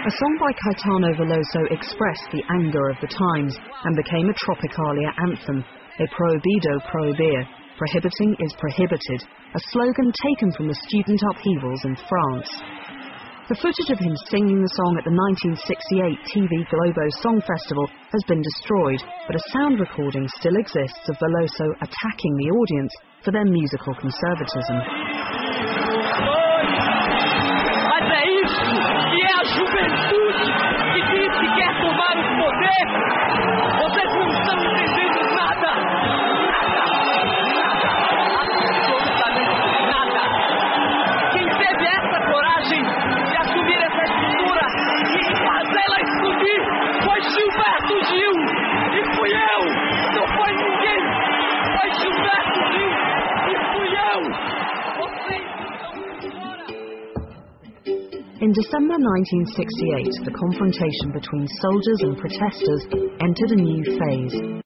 A song by Caetano Veloso expressed the anger of the times and became a Tropicalia anthem, a prohibido prohibir, prohibiting is prohibited, a slogan taken from the student upheavals in France. The footage of him singing the song at the 1968 TV Globo Song Festival has been destroyed, but a sound recording still exists of Veloso attacking the audience for their musical conservatism. Mas é isso que é a juventude que diz que quer tomar o poder. Vocês não estão entendendo nada. Absolutamente nada. Quem teve essa coragem de assumir essa estrutura e fazê-la explodir foi Gilberto Gil. E fui eu. Não foi ninguém. Foi Gilberto Gil. E fui eu. Vocês estão fora. In December 1968, the confrontation between soldiers and protesters entered a new phase.